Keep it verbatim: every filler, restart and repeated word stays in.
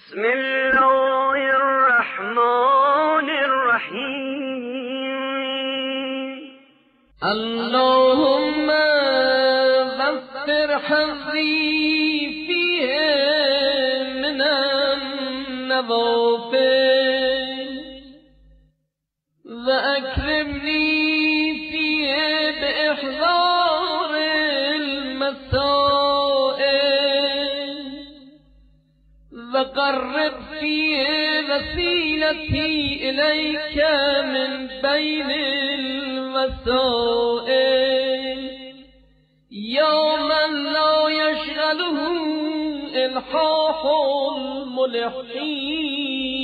بسم الله الرحمن الرحیم. اللهم وفر حظی فیه من النوافل و اکرمنی فیه باحضار المسائل و قرب فیه وسیلتی الیک من بین الوسائل یا من لا یشغله الحاح الملحین.